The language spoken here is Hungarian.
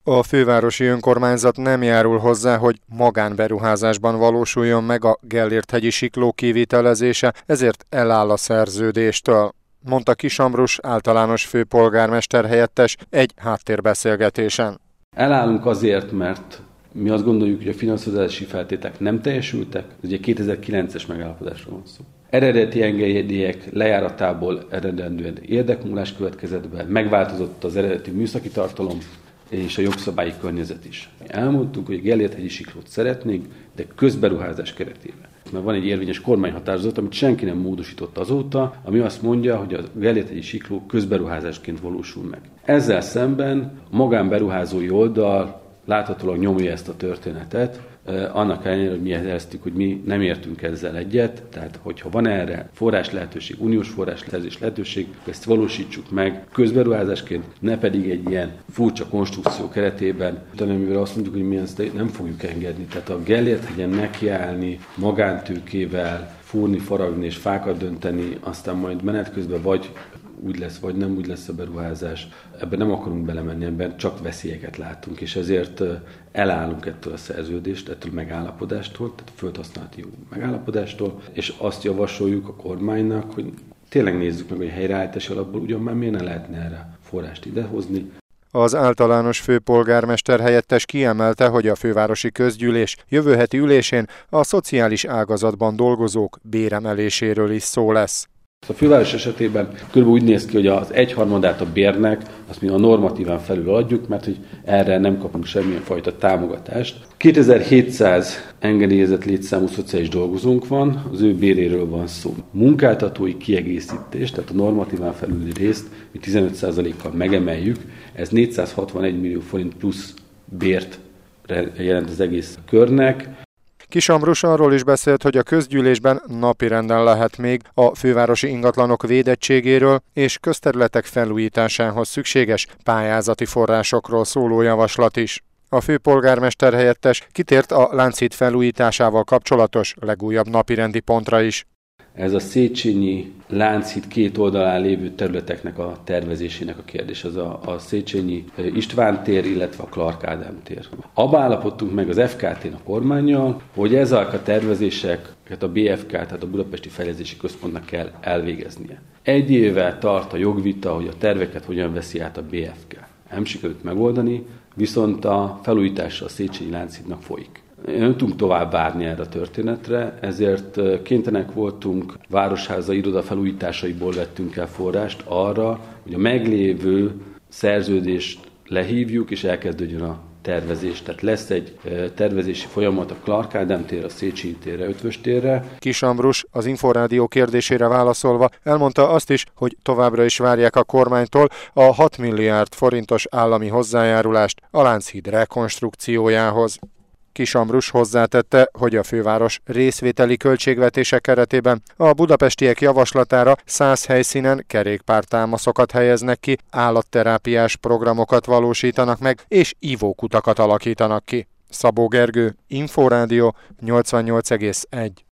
A fővárosi önkormányzat nem járul hozzá, hogy magánberuházásban valósuljon meg a Gellért-hegyi sikló kivitelezése, ezért eláll a szerződéstől, mondta Kiss Ambrus általános főpolgármester helyettes egy háttérbeszélgetésen. Elállunk azért, mert mi azt gondoljuk, hogy a finanszírozási feltételek nem teljesültek, ez ugye 2009-es megállapodásról van szó. Eredeti engedélyek lejáratából eredendően érdekumulás következett be, megváltozott az eredeti műszaki tartalom és a jogszabályi környezet is. Elmondtuk, hogy a Gellért-hegyi siklót szeretnénk, de közberuházás keretében. Mert van egy érvényes kormányhatározat, amit senki nem módosított azóta, ami azt mondja, hogy a Gellért-hegyi sikló közberuházásként valósul meg. Ezzel szemben a magánberuházói oldal láthatólag nyomja ezt a történetet, annak ellenére, hogy mi jeleztük, hogy mi nem értünk ezzel egyet, tehát hogyha van erre forrás lehetőség, uniós forrás lehetőség, ezt valósítsuk meg közberuházásként, ne pedig egy ilyen furcsa konstrukció keretében, mivel azt mondjuk, hogy mi ezt nem fogjuk engedni. Tehát a Gellért-hegyen nekiállni, magántőkével, fúrni, faragni és fákat dönteni, aztán majd menet közben vagy úgy lesz, vagy nem úgy lesz a beruházás. Ebben nem akarunk belemenni, ebben csak veszélyeket látunk, és ezért elállunk ettől a szerződést, ettől a megállapodástól, tehát a földhasználati jogú megállapodástól, és azt javasoljuk a kormánynak, hogy tényleg nézzük meg, hogy a helyreállítási alapból ugyan már miért ne lehetne erre forrást idehozni. Az általános főpolgármester helyettes kiemelte, hogy a fővárosi közgyűlés jövő heti ülésén a szociális ágazatban dolgozók béremeléséről is szó lesz. A főváros esetében körülbelül úgy néz ki, hogy az 1/3 a bérnek azt mi a normatíván felül adjuk, mert hogy erre nem kapunk semmilyen fajta támogatást. 2700 engedélyezett létszámú szociális dolgozónk van, az ő béréről van szó. Munkáltatói kiegészítés, tehát a normatíván felüli részt mi 15%-kal megemeljük, ez 461 millió forint plusz bért jelent az egész körnek. Kiss Ambrus arról is beszélt, hogy a közgyűlésben napirenden lehet még a fővárosi ingatlanok védettségéről és közterületek felújításához szükséges pályázati forrásokról szóló javaslat is. A főpolgármester helyettes kitért a Lánchíd felújításával kapcsolatos legújabb napirendi pontra is. Ez a Széchenyi Lánchíd két oldalán lévő területeknek a tervezésének a kérdés. Az a Széchenyi István tér, illetve a Clark Ádám tér. Abba állapodtunk meg az FKT-n a kormánnyal, hogy ezek a tervezéseket a BFK, tehát a Budapesti Fejlesztési Központnak kell elvégeznie. Egy éve tart a jogvita, hogy a terveket hogyan veszi át a BFK. Nem sikerült megoldani, viszont a felújítása a Széchenyi Lánchídnak folyik. Nem tudunk tovább várni erre a történetre, ezért kénytelenek voltunk, városháza iroda felújításaiból vettünk el forrást arra, hogy a meglévő szerződést lehívjuk, és elkezdődjön a tervezés. Tehát lesz egy tervezési folyamat a Clark Ádám térre, a Széchenyi térre, Eötvös térre. Kiss Ambrus az Inforádió kérdésére válaszolva elmondta azt is, hogy továbbra is várják a kormánytól a 6 milliárd forintos állami hozzájárulást a Lánchíd rekonstrukciójához. Kiss Ambrus hozzátette, hogy a főváros részvételi költségvetése keretében a budapestiek javaslatára 100 helyszínen kerékpártámaszokat helyeznek ki, állatterápiás programokat valósítanak meg és ivókutakat alakítanak ki. Szabó Gergő, Inforádió 88,1.